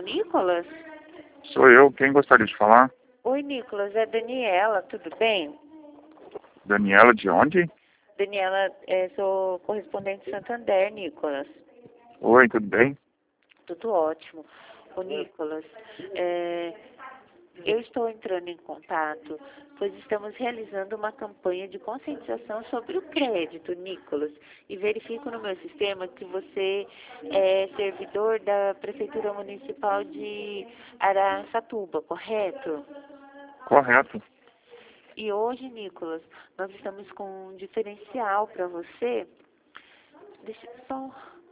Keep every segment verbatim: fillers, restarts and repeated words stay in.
o Nicolas? Sou eu. Quem gostaria de falar? Oi, Nicolas, é Daniela, tudo bem? Daniela, de onde? Daniela, é, sou correspondente de Santander, Nicolas. Oi, tudo bem? Tudo ótimo. Ô, Nicolas, é, eu estou entrando em contato, pois estamos realizando uma campanha de conscientização sobre o crédito, Nicolas, e verifico no meu sistema que você é servidor da Prefeitura Municipal de Araçatuba, correto? Correto. E hoje, Nicolas, nós estamos com um diferencial para você. Deixa eu só...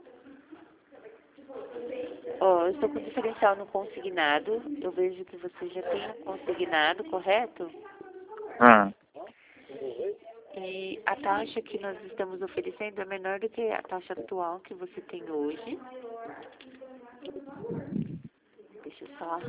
Ó, eu estou com diferencial no consignado. Eu vejo que você já tem um consignado, correto? Ah, E a taxa que nós estamos oferecendo é menor do que a taxa atual que você tem hoje. Deixa eu só...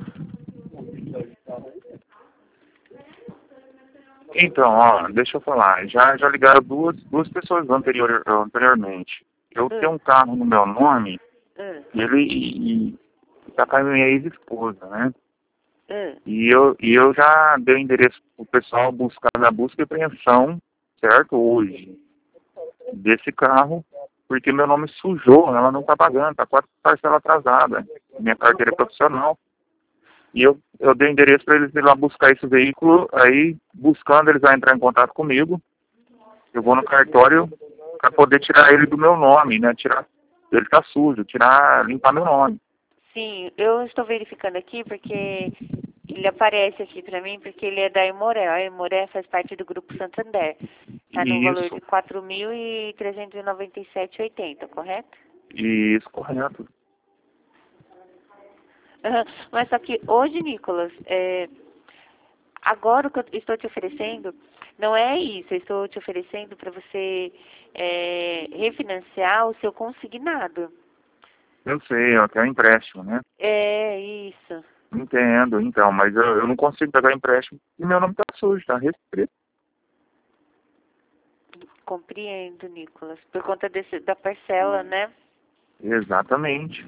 então, ó, deixa eu falar. Já, já ligaram duas, duas pessoas anterior, anteriormente. Eu Hum, tenho um carro no meu nome hum, e ele e, e tá com a minha ex-esposa, né? hum. E eu, e eu já dei o endereço pro pessoal buscar na busca e apreensão, certo? Hoje, desse carro, porque meu nome sujou, ela não tá pagando, tá quatro parcelas atrasada. Minha carteira é profissional. E eu, eu dei o endereço para eles ir lá buscar esse veículo, aí buscando eles vão entrar em contato comigo. Eu vou no cartório para poder tirar ele do meu nome, né? Tirar, ele tá sujo, tirar, limpar meu nome. Sim, eu estou verificando aqui porque ele aparece aqui para mim porque ele é da Imoré. A Imoré faz parte do Grupo Santander. Está no valor Isso, de quatro mil trezentos e noventa e sete reais e oitenta centavos, correto? isso, correto. Aham. Mas só que hoje, Nicolas, é, agora o que eu estou te oferecendo não é isso. Eu estou te oferecendo para você é, refinanciar o seu consignado. Eu sei, eu quero empréstimo, né? É isso. Entendo, então, mas eu, eu não consigo pegar empréstimo e meu nome tá sujo, tá restrito. Compreendo, Nicolas. Por conta desse, da parcela, né? Exatamente.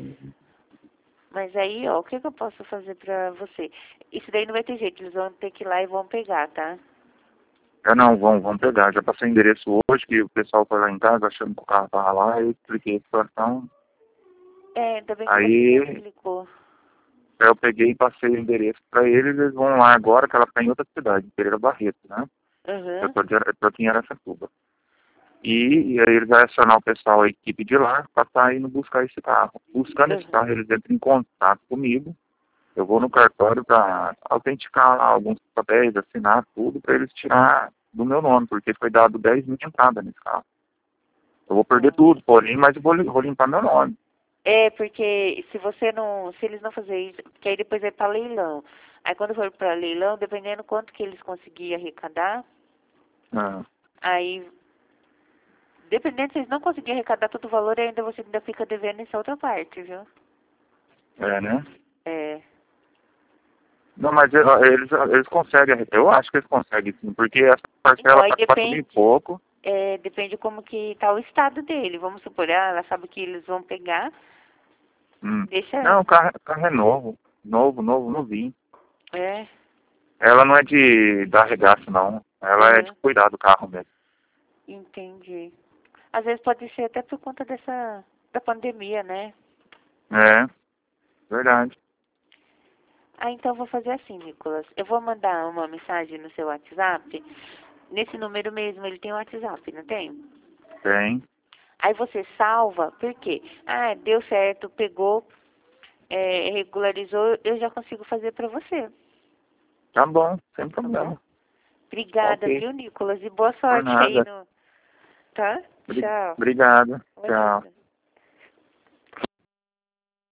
Mas aí, ó, o que, que eu posso fazer pra você? Isso daí não vai ter jeito, eles vão ter que ir lá e vão pegar, tá? É, não, vão, vão pegar. Já passei o endereço hoje, que o pessoal foi lá em casa achando que o carro tava lá, eu expliquei a situação. É, ainda bem que você me Aí explicou. eu peguei e passei o endereço para eles, eles vão lá agora, que ela está em outra cidade, Pereira Barreto, né? Eu Aham, tô, de, eu tô aqui em Araçatuba. E, e aí eles vão acionar o pessoal, a equipe de lá, para estar indo buscar esse carro. Buscando esse aham. carro, eles entram em contato comigo. Eu vou no cartório para autenticar lá alguns papéis, assinar tudo, para eles tirar do meu nome, porque foi dado dez mil de entrada nesse carro. Eu vou perder Ah. tudo, porém, mas eu vou, vou limpar meu nome. É, porque se você não, se eles não fazerem isso, porque aí depois é pra leilão. Aí quando for pra leilão, dependendo quanto que eles conseguirem arrecadar, Ah, aí, dependendo se eles não conseguirem arrecadar todo o valor, ainda você ainda fica devendo essa outra parte, viu? é, né? É. Não, mas eu- eles, eles conseguem, eu acho que eles conseguem sim, porque essa Então, parcela aí tá quatro mil e depende. pouco. É, depende como que tá o estado dele. Vamos supor, ah, ela sabe que eles vão pegar, Hum. deixa, Não, o carro, o carro é novo, novo, novo, novinho. é, Ela não é de dar regaço, não. Ela é de uhum, cuidar do carro mesmo. entendi. Às vezes pode ser até por conta dessa, da pandemia, né? É, verdade. Ah, então eu vou fazer assim, Nicolas. Eu vou mandar uma mensagem no seu WhatsApp. Nesse número mesmo, ele tem o WhatsApp, não tem? Tem. Aí você salva, por quê? Ah, deu certo, pegou, é, regularizou, eu já consigo fazer pra você, Tá bom, sem tá bom? problema. Obrigada, Ok, viu, Nicolas? E boa por sorte aí nada. no... Tá? Bri- Tchau. Obrigado. Tchau. Imagina.